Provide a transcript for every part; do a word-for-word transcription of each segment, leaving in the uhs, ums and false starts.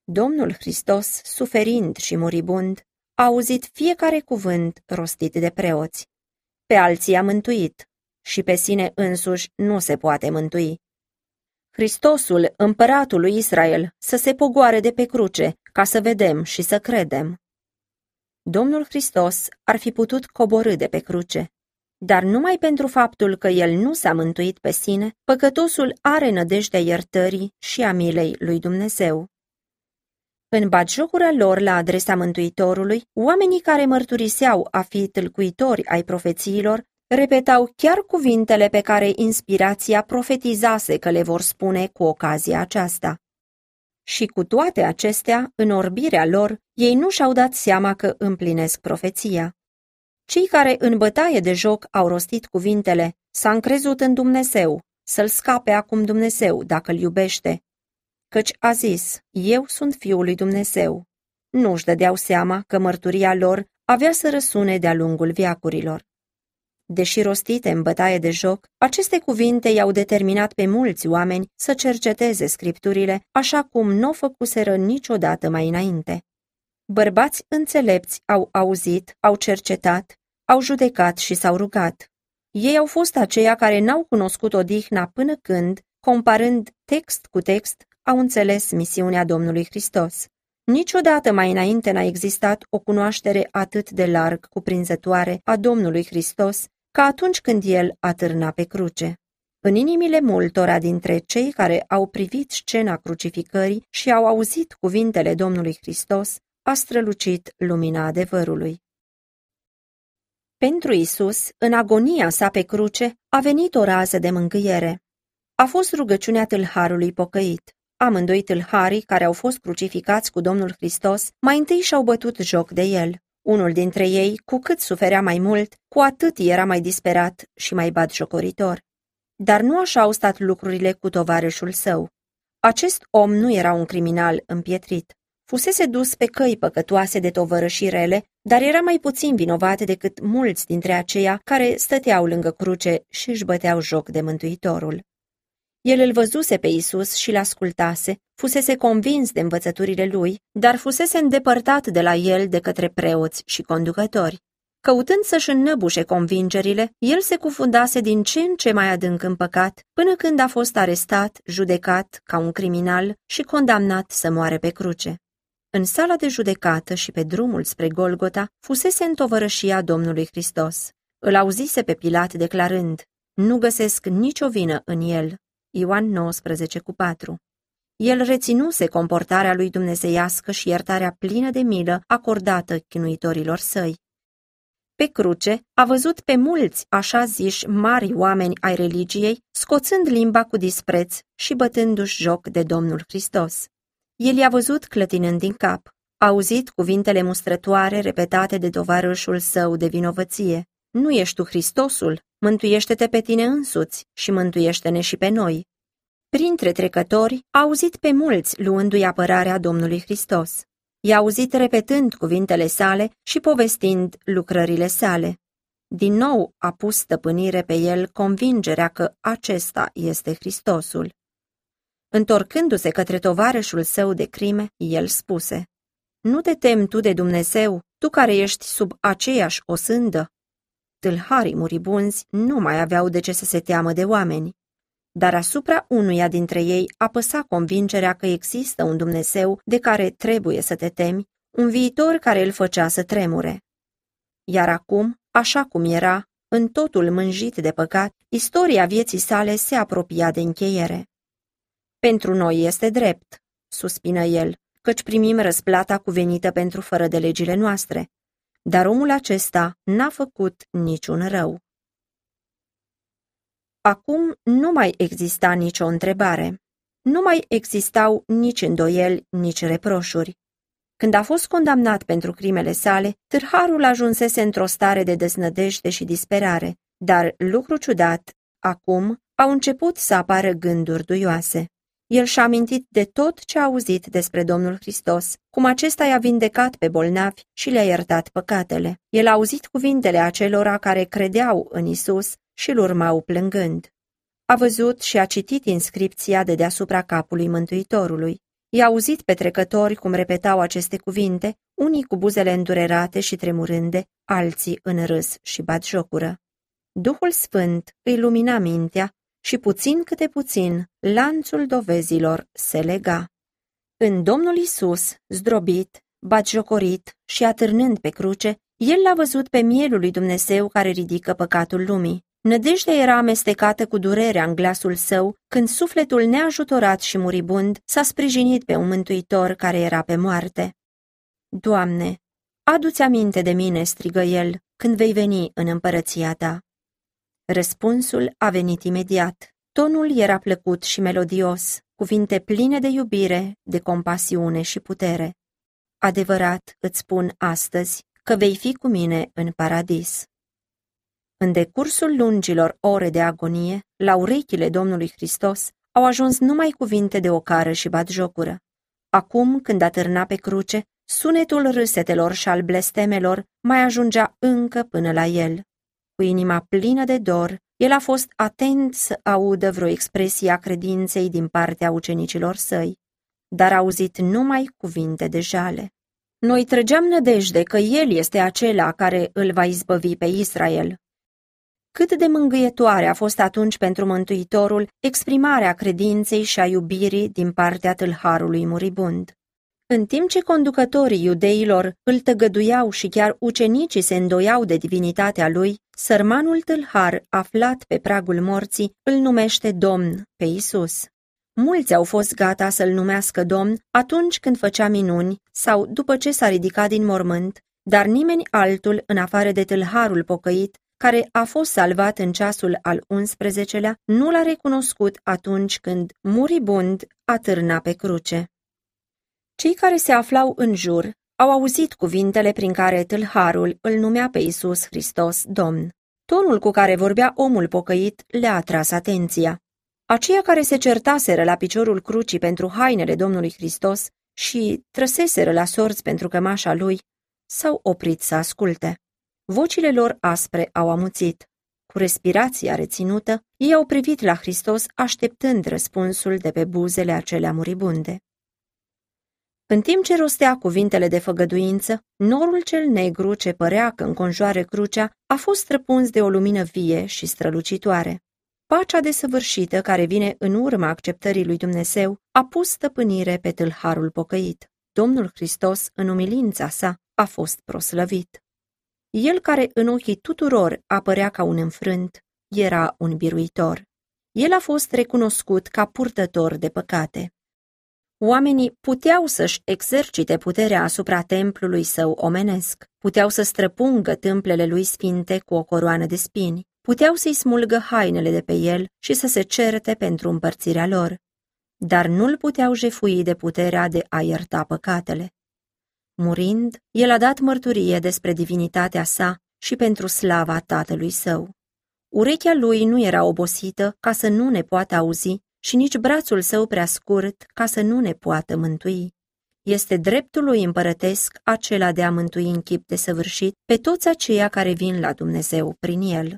Domnul Hristos, suferind și muribund, a auzit fiecare cuvânt rostit de preoți. Pe alții a mântuit și pe sine însuși nu se poate mântui. Hristosul, împăratul lui Israel, să se pogoare de pe cruce, ca să vedem și să credem. Domnul Hristos ar fi putut coborî de pe cruce, dar numai pentru faptul că el nu s-a mântuit pe sine, păcătosul are nădejdea iertării și a milei lui Dumnezeu. În batjocura lor la adresa Mântuitorului, oamenii care mărturiseau a fi tâlcuitori ai profețiilor, repetau chiar cuvintele pe care inspirația profetizase că le vor spune cu ocazia aceasta. Și cu toate acestea, în orbirea lor, ei nu și-au dat seama că împlinesc profeția. Cei care în bătaie de joc au rostit cuvintele, s-a încrezut în Dumnezeu, să-l scape acum Dumnezeu dacă îl iubește, căci a zis, eu sunt Fiul lui Dumnezeu. Nu-și dădeau seama că mărturia lor avea să răsune de-a lungul veacurilor. Deși rostite în bătaie de joc, aceste cuvinte i-au determinat pe mulți oameni să cerceteze scripturile, așa cum nu o făcuseră niciodată mai înainte. Bărbați înțelepți au auzit, au cercetat, au judecat și s-au rugat. Ei au fost aceia care n-au cunoscut odihna până când, comparând text cu text, au înțeles misiunea Domnului Hristos. Niciodată mai înainte n-a existat o cunoaștere atât de larg cuprinzătoare a Domnului Hristos ca atunci când El atârna pe cruce. În inimile multora dintre cei care au privit scena crucificării și au auzit cuvintele Domnului Hristos, a strălucit lumina adevărului. Pentru Isus, în agonia sa pe cruce, a venit o rază de mângâiere. A fost rugăciunea tâlharului pocăit. Amândoi tâlharii care au fost crucificați cu Domnul Hristos mai întâi și-au bătut joc de el. Unul dintre ei, cu cât suferea mai mult, cu atât era mai disperat și mai batjocoritor. Dar nu așa au stat lucrurile cu tovarășul său. Acest om nu era un criminal împietrit. Fusese dus pe căi păcătoase de tovărășii rele, dar era mai puțin vinovat decât mulți dintre aceia care stăteau lângă cruce și își băteau joc de Mântuitorul. El îl văzuse pe Isus și l-ascultase, fusese convins de învățăturile lui, dar fusese îndepărtat de la el de către preoți și conducători. Căutând să-și înnăbușe convingerile, el se cufundase din ce în ce mai adânc în păcat, până când a fost arestat, judecat ca un criminal și condamnat să moare pe cruce. În sala de judecată și pe drumul spre Golgota, fusese în tovărășia Domnului Hristos. Îl auzise pe Pilat declarând, nu găsesc nicio vină în el. Ioan nouăsprezece cu patru. El reținuse comportarea lui dumnezeiască și iertarea plină de milă acordată chinuitorilor săi. Pe cruce a văzut pe mulți așa ziși mari oameni ai religiei, scoțând limba cu dispreț și bătându-și joc de Domnul Hristos. El i-a văzut clătinând din cap, a auzit cuvintele mustrătoare repetate de tovarășul său de vinovăție. Nu ești tu Hristosul? Mântuiește-te pe tine însuți și mântuiește-ne și pe noi. Printre trecători, a auzit pe mulți luându-i apărarea Domnului Hristos. I-a auzit repetând cuvintele sale și povestind lucrările sale. Din nou a pus stăpânire pe el convingerea că acesta este Hristosul. Întorcându-se către tovarășul său de crime, el spuse, nu te temi tu de Dumnezeu, tu care ești sub aceeași osândă? Tâlharii muribunzi nu mai aveau de ce să se teamă de oameni, dar asupra unuia dintre ei apăsa convingerea că există un Dumnezeu de care trebuie să te temi, un viitor care îl făcea să tremure. Iar acum, așa cum era, în totul mânjit de păcat, istoria vieții sale se apropia de încheiere. Pentru noi este drept, suspină el, căci primim răsplata cuvenită pentru fără de legile noastre. Dar omul acesta n-a făcut niciun rău. Acum nu mai exista nicio întrebare. Nu mai existau nici îndoieli, nici reproșuri. Când a fost condamnat pentru crimele sale, tâlharul ajunsese într-o stare de deznădejde și disperare, dar, lucru ciudat, acum au început să apară gânduri duioase. El și-a amintit de tot ce a auzit despre Domnul Hristos, cum acesta i-a vindecat pe bolnavi și le-a iertat păcatele. El a auzit cuvintele acelora care credeau în Isus și îl urmau plângând. A văzut și a citit inscripția de deasupra capului Mântuitorului. I-a auzit pe trecători cum repetau aceste cuvinte, unii cu buzele îndurerate și tremurânde, alții în râs și batjocură. Duhul Sfânt îi lumina mintea și puțin câte puțin lanțul dovezilor se lega. În Domnul Isus, zdrobit, batjocorit și atârnând pe cruce, el l-a văzut pe mielul lui Dumnezeu care ridică păcatul lumii. Nădejdea era amestecată cu durerea în glasul său, când sufletul neajutorat și muribund s-a sprijinit pe un mântuitor care era pe moarte. Doamne, adu-ți aminte de mine, strigă el, când vei veni în împărăția ta. Răspunsul a venit imediat. Tonul era plăcut și melodios, cuvinte pline de iubire, de compasiune și putere. Adevărat îți spun astăzi că vei fi cu mine în paradis. În decursul lungilor ore de agonie, la urechile Domnului Hristos au ajuns numai cuvinte de ocară și batjocură. Acum, când atârna pe cruce, sunetul râsetelor și al blestemelor mai ajungea încă până la el. Cu inima plină de dor, el a fost atent să audă vreo expresie a credinței din partea ucenicilor săi, dar a auzit numai cuvinte de jale. Noi trăgeam nădejde că el este acela care îl va izbăvi pe Israel. Cât de mângâietoare a fost atunci pentru Mântuitorul exprimarea credinței și a iubirii din partea tâlharului muribund. În timp ce conducătorii iudeilor îl tăgăduiau și chiar ucenicii se îndoiau de divinitatea lui, sărmanul tâlhar, aflat pe pragul morții, îl numește Domn pe Isus. Mulți au fost gata să-l numească Domn atunci când făcea minuni sau după ce s-a ridicat din mormânt, dar nimeni altul, în afară de tâlharul pocăit, care a fost salvat în ceasul al unsprezecelea, nu l-a recunoscut atunci când, muribund, atârna pe cruce. Cei care se aflau în jur au auzit cuvintele prin care tâlharul îl numea pe Iisus Hristos Domn. Tonul cu care vorbea omul pocăit le-a atras atenția. Aceia care se certaseră la piciorul crucii pentru hainele Domnului Hristos și trăseseră la sorți pentru cămașa lui, s-au oprit să asculte. Vocile lor aspre au amuțit. Cu respirația reținută, ei au privit la Hristos așteptând răspunsul de pe buzele acelea muribunde. În timp ce rostea cuvintele de făgăduință, norul cel negru ce părea că înconjoară crucea a fost străpuns de o lumină vie și strălucitoare. Pacea desăvârșită care vine în urma acceptării lui Dumnezeu a pus stăpânire pe tâlharul pocăit. Domnul Hristos, în umilința sa, a fost proslăvit. El care în ochii tuturor apărea ca un înfrânt, era un biruitor. El a fost recunoscut ca purtător de păcate. Oamenii puteau să-și exercite puterea asupra templului său omenesc, puteau să străpungă tâmplele lui sfinte cu o coroană de spini, puteau să-i smulgă hainele de pe el și să se certe pentru împărțirea lor, dar nu-l puteau jefui de puterea de a ierta păcatele. Murind, el a dat mărturie despre divinitatea sa și pentru slava Tatălui său. Urechea lui nu era obosită ca să nu ne poată auzi și nici brațul său prea scurt ca să nu ne poată mântui. Este dreptul lui împărătesc acela de a mântui în chip desăvârșit pe toți aceia care vin la Dumnezeu prin el.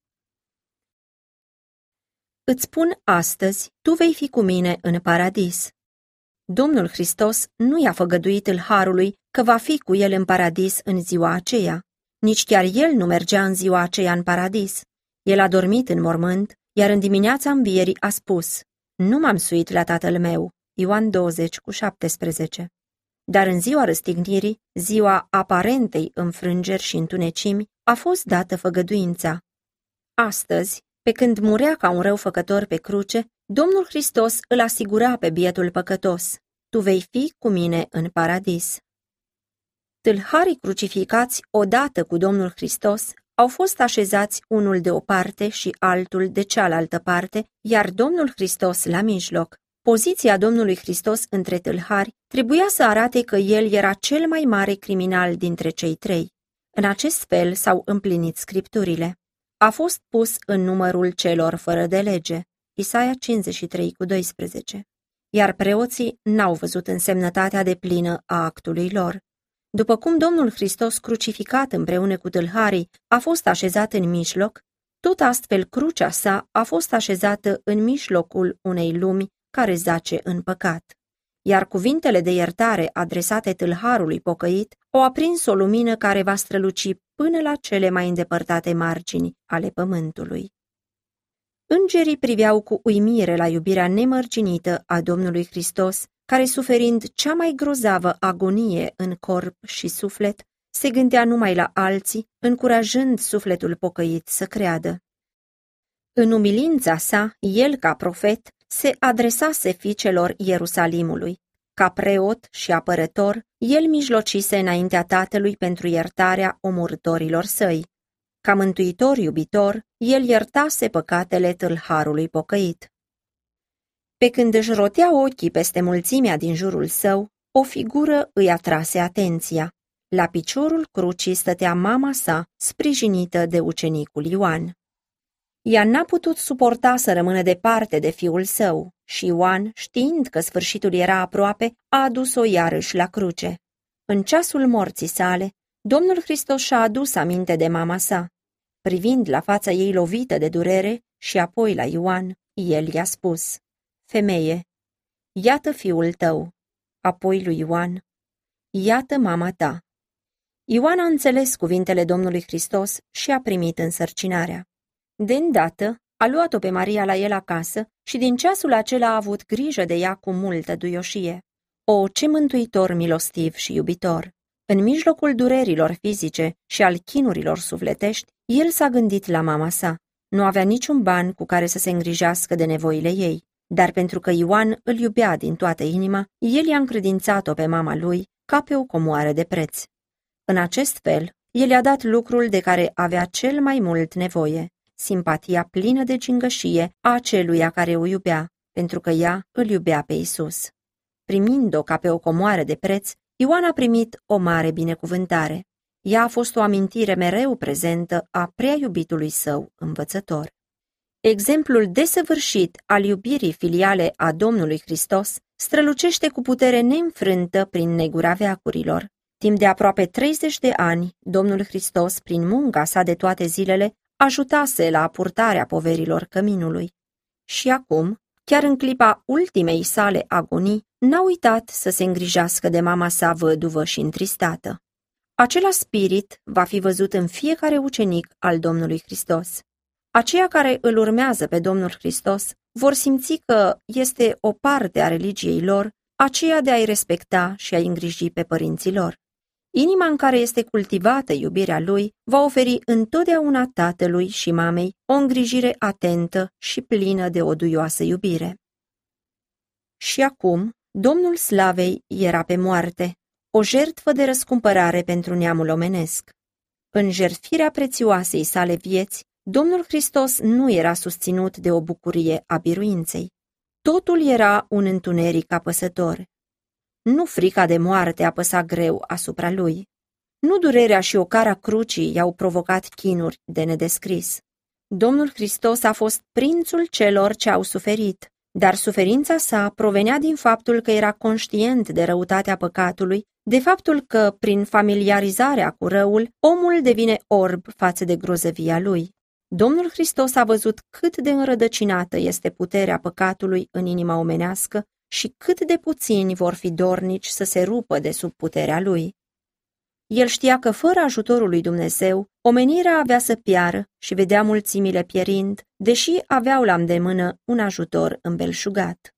Îți spun astăzi, tu vei fi cu mine în paradis. Domnul Hristos nu i-a făgăduit tâlharului că va fi cu el în paradis în ziua aceea. Nici chiar el nu mergea în ziua aceea în paradis. El a dormit în mormânt, iar în dimineața învierii a spus: nu m-am suit la tatăl meu. Ioan douăzeci cu șaptesprezece. Dar în ziua răstignirii, ziua aparentei înfrângeri și întunecimi, a fost dată făgăduința. Astăzi, pe când murea ca un răufăcător pe cruce, Domnul Hristos îl asigura pe bietul păcătos: tu vei fi cu mine în paradis. Tâlharii crucificați odată cu Domnul Hristos au fost așezați unul de o parte și altul de cealaltă parte, iar Domnul Hristos la mijloc. Poziția Domnului Hristos între tâlhari trebuia să arate că el era cel mai mare criminal dintre cei trei. În acest fel s-au împlinit scripturile. A fost pus în numărul celor fără de lege. Isaia cincizeci și trei cu doisprezece. Iar preoții n-au văzut însemnătatea deplină a actului lor. După cum Domnul Hristos, crucificat împreună cu tâlharii, a fost așezat în mijloc, tot astfel crucea sa a fost așezată în mijlocul unei lumi care zace în păcat. iar cuvintele de iertare adresate tâlharului pocăit au aprins o lumină care va străluci până la cele mai îndepărtate margini ale pământului. Îngerii priveau cu uimire la iubirea nemărginită a Domnului Hristos, care, suferind cea mai grozavă agonie în corp și suflet, se gândea numai la alții, încurajând sufletul pocăit să creadă. În umilința sa, el, ca profet, se adresase fiicelor Ierusalimului. Ca preot și apărător, el mijlocise înaintea Tatălui pentru iertarea omorâtorilor săi. Ca mântuitor iubitor, el iertase păcatele tâlharului pocăit. Pe când își rotea ochii peste mulțimea din jurul său, o figură îi atrase atenția. La piciorul crucii stătea mama sa, sprijinită de ucenicul Ioan. Ea n-a putut suporta să rămână departe de fiul său și Ioan, știind că sfârșitul era aproape, a adus-o iarăși la cruce. În ceasul morții sale, Domnul Hristos și-a adus aminte de mama sa. Privind la fața ei lovită de durere și apoi la Ioan, el i-a spus: Femeie, iată fiul tău. Apoi lui Ioan: Iată mama ta. Ioan a înțeles cuvintele Domnului Hristos și a primit însărcinarea. De îndată a luat-o pe Maria la el acasă și din ceasul acela a avut grijă de ea cu multă duioșie. O, ce mântuitor milostiv și iubitor! În mijlocul durerilor fizice și al chinurilor sufletești, el s-a gândit la mama sa. Nu avea niciun ban cu care să se îngrijească de nevoile ei, dar pentru că Ioan îl iubea din toată inima, el i-a încredințat-o pe mama lui ca pe o comoară de preț. În acest fel, el i-a dat lucrul de care avea cel mai mult nevoie, simpatia plină de gingășie a aceluia care o iubea, pentru că ea îl iubea pe Isus. Primind-o ca pe o comoară de preț, Ioan a primit o mare binecuvântare. Ea a fost o amintire mereu prezentă a prea iubitului său învățător. Exemplul desăvârșit al iubirii filiale a Domnului Hristos strălucește cu putere neînfrântă prin negura veacurilor. Timp de aproape treizeci de ani, Domnul Hristos, prin munca sa de toate zilele, ajutase la purtarea poverilor căminului. Și acum, chiar în clipa ultimei sale agonii, n-a uitat să se îngrijească de mama sa văduvă și întristată. Același spirit va fi văzut în fiecare ucenic al Domnului Hristos. Aceia care îl urmează pe Domnul Hristos vor simți că este o parte a religiei lor, aceea de a-i respecta și a-i îngriji pe părinții lor. Inima în care este cultivată iubirea lui va oferi întotdeauna tatălui și mamei o îngrijire atentă și plină de o duioasă iubire. Și acum, Domnul Slavei era pe moarte, o jertfă de răscumpărare pentru neamul omenesc. În jertfirea prețioasei sale vieți, Domnul Hristos nu era susținut de o bucurie a biruinței. Totul era un întuneric apăsător. Nu frica de moarte apăsa greu asupra lui. Nu durerea și ocara crucii i-au provocat chinuri de nedescris. Domnul Hristos a fost prințul celor ce au suferit, dar suferința sa provenea din faptul că era conștient de răutatea păcatului, de faptul că, prin familiarizarea cu răul, omul devine orb față de grozăvia lui. Domnul Hristos a văzut cât de înrădăcinată este puterea păcatului în inima omenească și cât de puțini vor fi dornici să se rupă de sub puterea lui. El știa că fără ajutorul lui Dumnezeu, omenirea avea să piară și vedea mulțimile pierind, deși aveau la îndemână un ajutor îmbelșugat.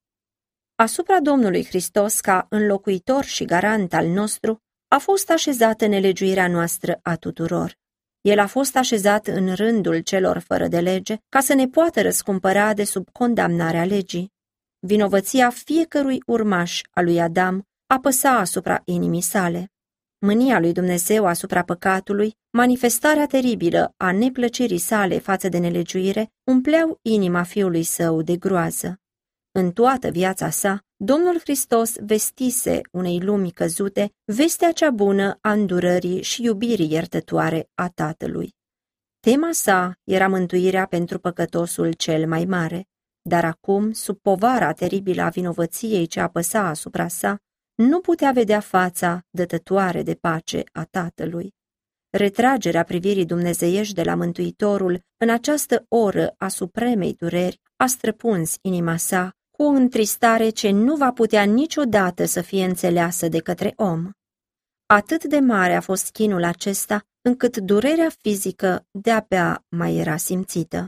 Asupra Domnului Hristos, ca înlocuitor și garant al nostru, a fost așezată nelegiuirea noastră a tuturor. El a fost așezat în rândul celor fără de lege, ca să ne poată răscumpăra de sub condamnarea legii. Vinovăția fiecărui urmaș al lui Adam apăsa asupra inimii sale. Mânia lui Dumnezeu asupra păcatului, manifestarea teribilă a neplăcerii sale față de nelegiuire, umpleau inima fiului său de groază. În toată viața sa, Domnul Hristos vestise unei lumi căzute vestea cea bună a îndurării și iubirii iertătoare a Tatălui. Tema sa era mântuirea pentru păcătosul cel mai mare, dar acum, sub povara teribilă a vinovăției ce apăsa asupra sa, nu putea vedea fața dătătoare de pace a Tatălui. Retragerea privirii dumnezeiești de la Mântuitorul în această oră a supremei dureri a străpuns inima sa cu o întristare ce nu va putea niciodată să fie înțeleasă de către om. Atât de mare a fost chinul acesta, încât durerea fizică de-abia mai era simțită.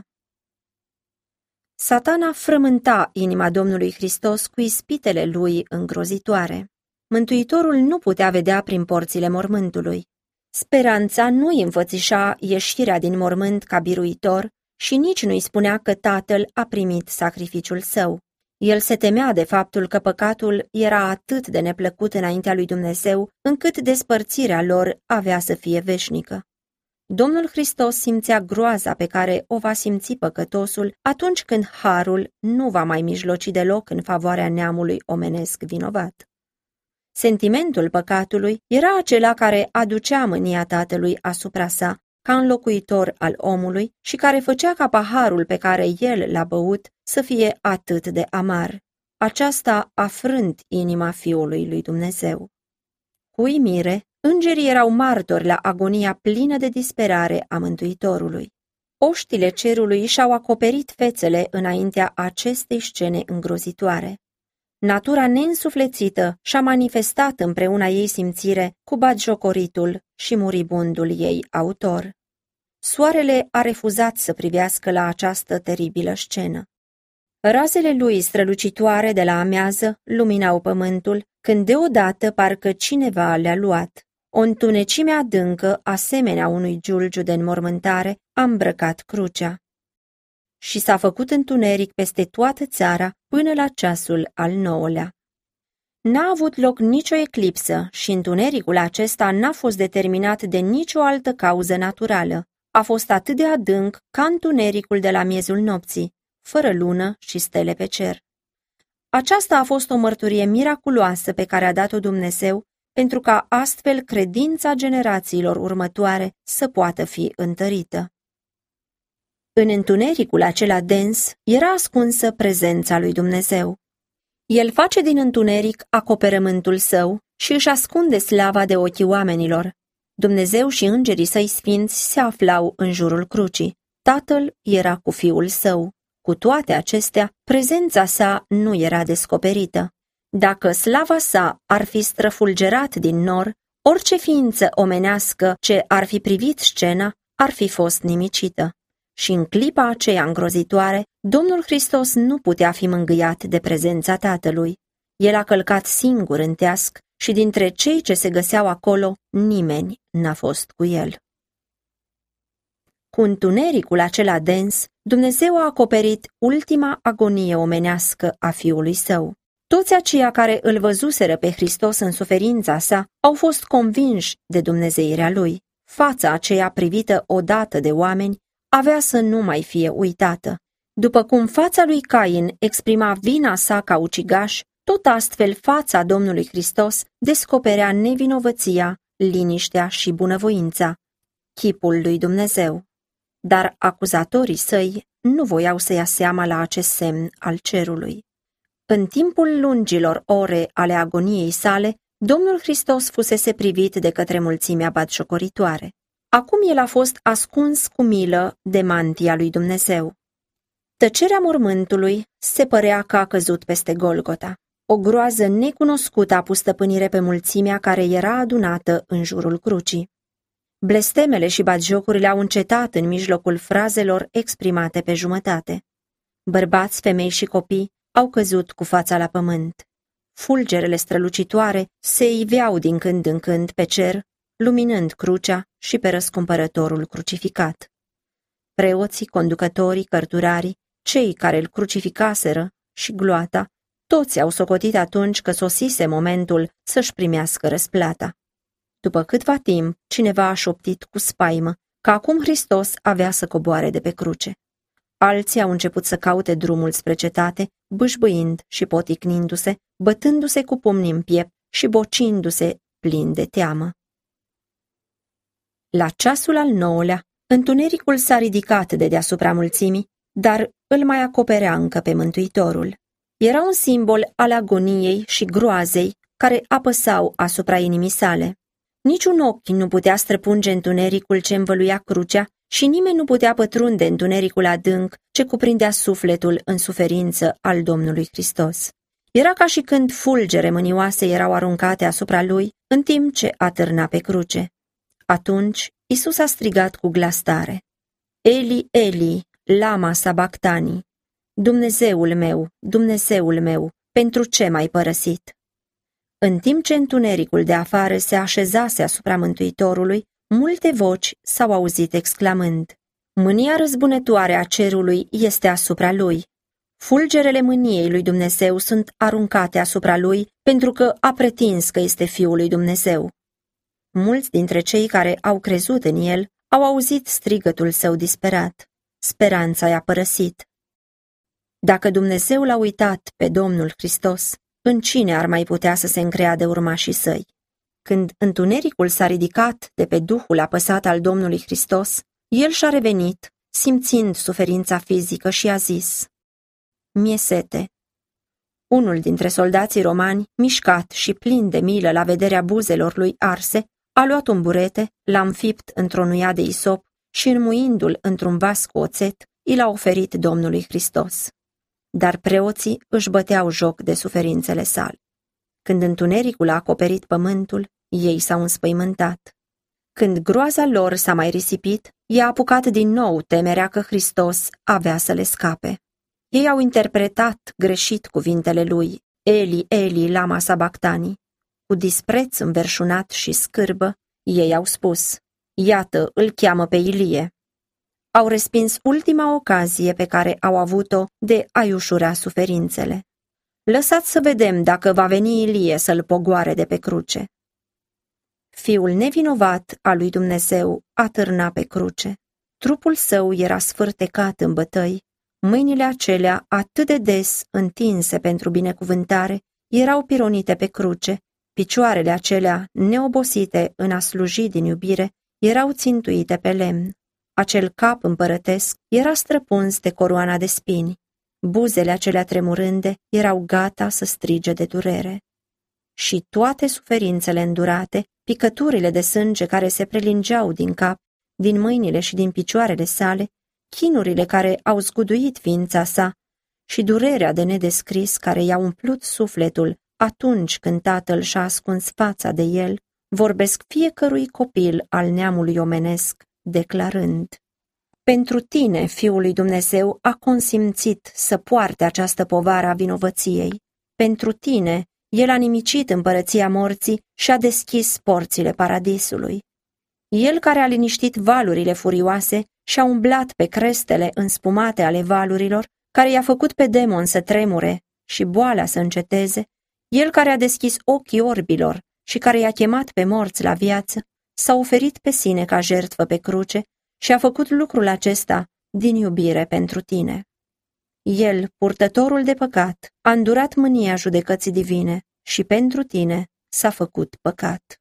Satana frământa inima Domnului Hristos cu ispitele lui îngrozitoare. Mântuitorul nu putea vedea prin porțile mormântului. Speranța nu îi înfățișa ieșirea din mormânt ca biruitor și nici nu îi spunea că tatăl a primit sacrificiul său. El se temea de faptul că păcatul era atât de neplăcut înaintea lui Dumnezeu, încât despărțirea lor avea să fie veșnică. Domnul Hristos simțea groaza pe care o va simți păcătosul atunci când harul nu va mai mijloci deloc în favoarea neamului omenesc vinovat. Sentimentul păcatului era acela care aducea mânia Tatălui asupra sa ca înlocuitor al omului și care făcea ca paharul pe care el l-a băut să fie atât de amar. Aceasta afrând inima Fiului lui Dumnezeu. Cu uimire, îngerii erau martori la agonia plină de disperare a Mântuitorului. Oștile cerului și-au acoperit fețele înaintea acestei scene îngrozitoare. Natura neînsuflețită și-a manifestat împreuna ei simțire cu batjocoritul și muribundul ei autor. Soarele a refuzat să privească la această teribilă scenă. Razele lui strălucitoare de la amiază luminau pământul, când deodată parcă cineva le-a luat. O întunecime adâncă, asemenea unui giulgiu de înmormântare, a îmbrăcat crucea. Și s-a făcut întuneric peste toată țara până la ceasul al nouălea. N-a avut loc nicio eclipsă și întunericul acesta n-a fost determinat de nicio altă cauză naturală. A fost atât de adânc ca întunericul de la miezul nopții, fără lună și stele pe cer. Aceasta a fost o mărturie miraculoasă pe care a dat-o Dumnezeu, pentru ca astfel credința generațiilor următoare să poată fi întărită. În întunericul acela dens era ascunsă prezența lui Dumnezeu. El face din întuneric acoperământul său și își ascunde slava de ochii oamenilor. Dumnezeu și îngerii săi sfinți se aflau în jurul crucii. Tatăl era cu Fiul său. Cu toate acestea, prezența sa nu era descoperită. Dacă slava sa ar fi străfulgerat din nor, orice ființă omenească ce ar fi privit scena ar fi fost nimicită. Și în clipa aceea îngrozitoare, Domnul Hristos nu putea fi mângâiat de prezența Tatălui. El a călcat singur în teasc și dintre cei ce se găseau acolo, nimeni n-a fost cu el. Cu întunericul acela dens, Dumnezeu a acoperit ultima agonie omenească a Fiului Său. Toți aceia care îl văzuseră pe Hristos în suferința sa au fost convinși de dumnezeirea Lui. Fața aceea privită odată de oameni avea să nu mai fie uitată. După cum fața lui Cain exprima vina sa ca ucigaș, tot astfel fața Domnului Hristos descoperea nevinovăția, liniștea și bunăvoința, chipul lui Dumnezeu. Dar acuzatorii săi nu voiau să ia seama la acest semn al cerului. În timpul lungilor ore ale agoniei sale, Domnul Hristos fusese privit de către mulțimea batjocoritoare. Acum el a fost ascuns cu milă de mantia lui Dumnezeu. Tăcerea mormântului se părea că a căzut peste Golgota. O groază necunoscută a pus stăpânire pe mulțimea care era adunată în jurul crucii. Blestemele și batjocurile au încetat în mijlocul frazelor exprimate pe jumătate. Bărbați, femei și copii au căzut cu fața la pământ. Fulgerele strălucitoare se iveau din când în când pe cer, luminând crucea și pe răscumpărătorul crucificat. Preoții, conducătorii, cărturarii, cei care îl crucificaseră și gloata, toți au socotit atunci că sosise momentul să-și primească răsplata. După câtva timp, cineva a șoptit cu spaimă că acum Hristos avea să coboare de pe cruce. Alții au început să caute drumul spre cetate, bâșbâind și poticnindu-se, bătându-se cu pumnii în piept și bocindu-se plin de teamă. La ceasul al nouălea, întunericul s-a ridicat de deasupra mulțimii, dar îl mai acoperea încă pe Mântuitorul. Era un simbol al agoniei și groazei care apăsau asupra inimii sale. Niciun ochi nu putea străpunge întunericul ce învăluia crucea și nimeni nu putea pătrunde întunericul adânc ce cuprindea sufletul în suferință al Domnului Hristos. Era ca și când fulgere mânioase erau aruncate asupra lui în timp ce atârna pe cruce. Atunci Isus a strigat cu glas tare: Eli, Eli, lama sabactani, Dumnezeul meu, Dumnezeul meu, pentru ce m-ai părăsit? În timp ce întunericul de afară se așezase asupra Mântuitorului, multe voci s-au auzit exclamând: Mânia răzbunătoare a cerului este asupra lui. Fulgerele mâniei lui Dumnezeu sunt aruncate asupra lui pentru că a pretins că este Fiul lui Dumnezeu. Mulți dintre cei care au crezut în el au auzit strigătul său disperat: Speranța i-a părăsit. Dacă Dumnezeu l-a uitat pe Domnul Hristos, în cine ar mai putea să se încreadă urmașii săi? Când întunericul s-a ridicat de pe Duhul apăsat al Domnului Hristos, el și-a revenit, simțind suferința fizică, și a zis: Mi-e sete. Unul dintre soldații romani, mișcat și plin de milă la vederea buzelor lui arse, a luat un burete, l-a înfipt într-o nuia de isop și, înmuindu-l într-un vas cu oțet, i l-a oferit Domnului Hristos. Dar preoții își băteau joc de suferințele sale. Când întunericul a acoperit pământul, ei s-au înspăimântat. Când groaza lor s-a mai risipit, i-a apucat din nou temerea că Hristos avea să le scape. Ei au interpretat greșit cuvintele lui: Eli, Eli, lama sabactani. Cu dispreț înverșunat și scârbă, ei au spus: Iată, îl cheamă pe Ilie. Au respins ultima ocazie pe care au avut-o de a-i ușura suferințele. Lăsați să vedem dacă va veni Ilie să-l pogoare de pe cruce. Fiul nevinovat al lui Dumnezeu atârna pe cruce. Trupul său era sfârtecat în bătăi, mâinile acelea atât de des întinse pentru binecuvântare erau pironite pe cruce, picioarele acelea neobosite în a sluji din iubire erau țintuite pe lemn. Acel cap împărătesc era străpuns de coroana de spini. Buzele acelea tremurânde erau gata să strige de durere. Și toate suferințele îndurate, picăturile de sânge care se prelingeau din cap, din mâinile și din picioarele sale, chinurile care au zguduit ființa sa și durerea de nedescris care i-a umplut sufletul atunci când tatăl și-a ascuns fața de el, vorbesc fiecărui copil al neamului omenesc, declarând: Pentru tine, Fiul lui Dumnezeu a consimțit să poarte această povară a vinovăției. Pentru tine, el a nimicit împărăția morții și a deschis porțile paradisului. El care a liniștit valurile furioase și a umblat pe crestele înspumate ale valurilor, care i-a făcut pe demon să tremure și boala să înceteze, el care a deschis ochii orbilor și care i-a chemat pe morți la viață, s-a oferit pe sine ca jertfă pe cruce și a făcut lucrul acesta din iubire pentru tine. El, purtătorul de păcat, a îndurat mânia judecății divine și pentru tine s-a făcut păcat.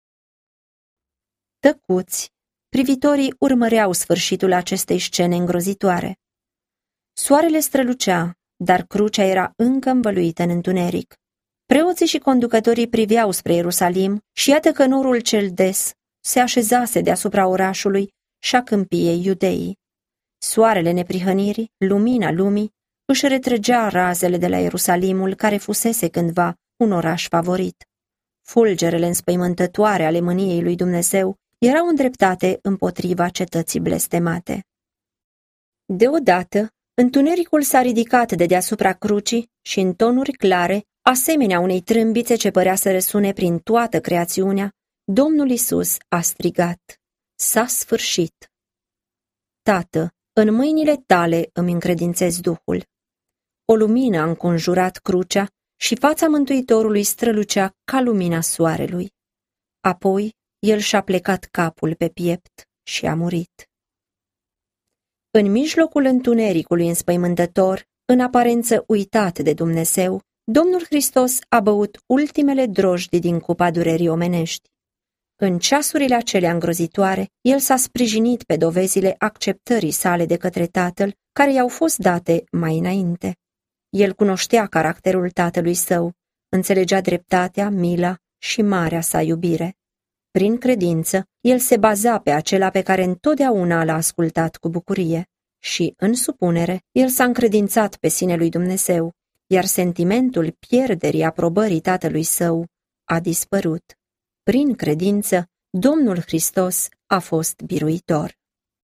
Tăcuți, privitorii urmăreau sfârșitul acestei scene îngrozitoare. Soarele strălucea, dar crucea era încă învăluită în întuneric. Preoții și conducătorii priveau spre Ierusalim și iată că norul cel des se așezase deasupra orașului și a câmpiei Iudeii. Soarele neprihănirii, lumina lumii, își retrăgea razele de la Ierusalimul, care fusese cândva un oraș favorit. Fulgerele înspăimântătoare ale mâniei lui Dumnezeu erau îndreptate împotriva cetății blestemate. Deodată, întunericul s-a ridicat de deasupra crucii și în tonuri clare, asemenea unei trâmbițe ce părea să răsune prin toată creațiunea, Domnul Iisus a strigat: S-a sfârșit. Tată, în mâinile tale îmi încredințez Duhul. O lumină a înconjurat crucea și fața Mântuitorului strălucea ca lumina soarelui. Apoi, el și-a plecat capul pe piept și a murit. În mijlocul întunericului înspăimântător, în aparență uitat de Dumnezeu, Domnul Hristos a băut ultimele drojdii din cupa durerii omenești. În ceasurile acelea îngrozitoare, el s-a sprijinit pe dovezile acceptării sale de către Tatăl, care i-au fost date mai înainte. El cunoștea caracterul Tatălui său, înțelegea dreptatea, mila și marea sa iubire. Prin credință, el se baza pe acela pe care întotdeauna l-a ascultat cu bucurie și, în supunere, el s-a încredințat pe sine lui Dumnezeu, iar sentimentul pierderii aprobării tatălui său a dispărut. Prin credință, Domnul Hristos a fost biruitor.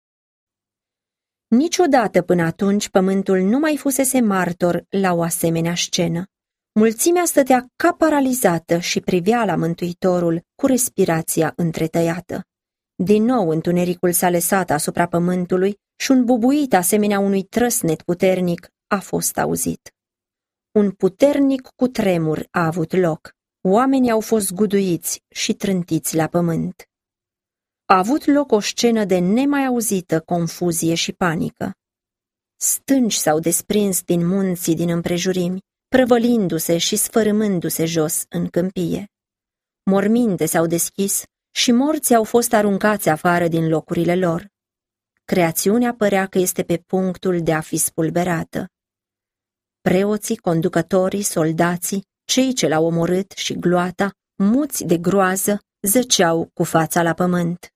Niciodată până atunci pământul nu mai fusese martor la o asemenea scenă. Mulțimea stătea ca paralizată și privea la Mântuitorul cu respirația întretăiată. Din nou întunericul s-a lăsat asupra pământului și un bubuit asemenea unui trăsnet puternic a fost auzit. Un puternic cutremur a avut loc. Oamenii au fost zguduiți și trântiți la pământ. A avut loc o scenă de nemai auzită confuzie și panică. Stânci s-au desprins din munții din împrejurimi, prăvălindu-se și sfărâmându-se jos în câmpie. Morminte s-au deschis și morții au fost aruncați afară din locurile lor. Creațiunea părea că este pe punctul de a fi spulberată. Preoții, conducătorii, soldații, cei ce l-au omorât și gloata, muți de groază, zăceau cu fața la pământ.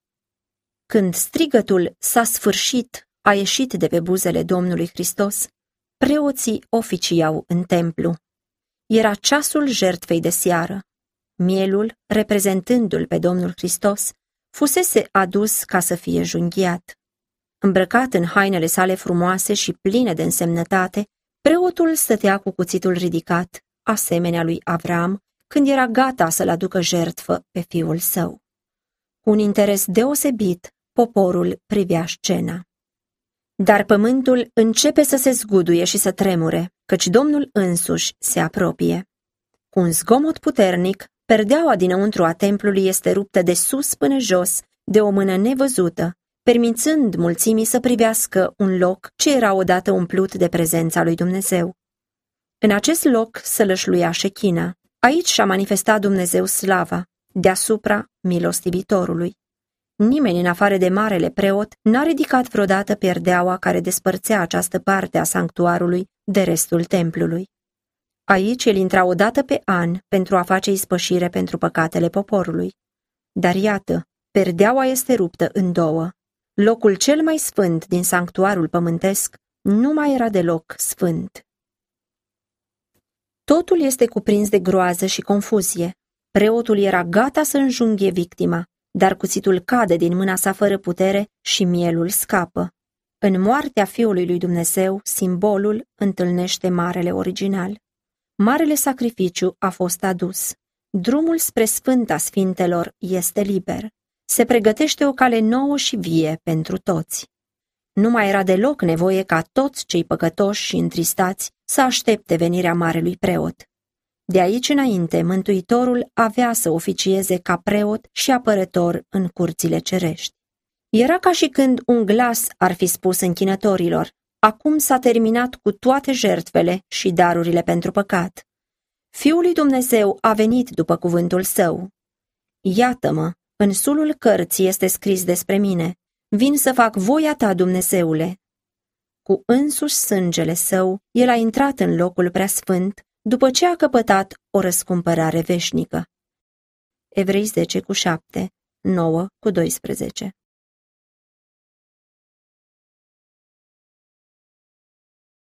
Când strigătul s-a sfârșit, a ieșit de pe buzele Domnului Hristos, preoții oficiau în templu. Era ceasul jertfei de seară. Mielul, reprezentându-l pe Domnul Hristos, fusese adus ca să fie junghiat. Îmbrăcat în hainele sale frumoase și pline de însemnătate, preotul stătea cu cuțitul ridicat, asemenea lui Avram, când era gata să-l aducă jertfă pe fiul său. Cu un interes deosebit, poporul privea scena. Dar pământul începe să se zguduie și să tremure, căci Domnul însuși se apropie. Cu un zgomot puternic, perdeaua dinăuntru a templului este ruptă de sus până jos, de o mână nevăzută, permițând mulțimii să privească un loc ce era odată umplut de prezența lui Dumnezeu. În acest loc sălășluia șechina. Aici și-a manifestat Dumnezeu slava, deasupra milostivitorului. Nimeni, în afară de marele preot, n-a ridicat vreodată perdeaua care despărțea această parte a sanctuarului de restul templului. Aici el intra o dată pe an pentru a face ispășire pentru păcatele poporului. Dar iată, perdeaua este ruptă în două. Locul cel mai sfânt din sanctuarul pământesc nu mai era deloc sfânt. Totul este cuprins de groază și confuzie. Preotul era gata să înjunghie victima, dar cuțitul cade din mâna sa fără putere și mielul scapă. În moartea Fiului lui Dumnezeu, simbolul întâlnește marele original. Marele sacrificiu a fost adus. Drumul spre Sfânta Sfintelor este liber. Se pregătește o cale nouă și vie pentru toți. Nu mai era deloc nevoie ca toți cei păcătoși și întristați să aștepte venirea marelui preot. De aici înainte, Mântuitorul avea să oficieze ca preot și apărător în curțile cerești. Era ca și când un glas ar fi spus închinătorilor: acum s-a terminat cu toate jertfele și darurile pentru păcat. Fiul lui Dumnezeu a venit după cuvântul său. Iată-mă, în sulul cărții este scris despre mine: vin să fac voia ta, Dumnezeule. Cu însuși sângele său, el a intrat în locul preasfânt, după ce a căpătat o răscumpărare veșnică. Evrei zece cu șapte, nouă cu doisprezece.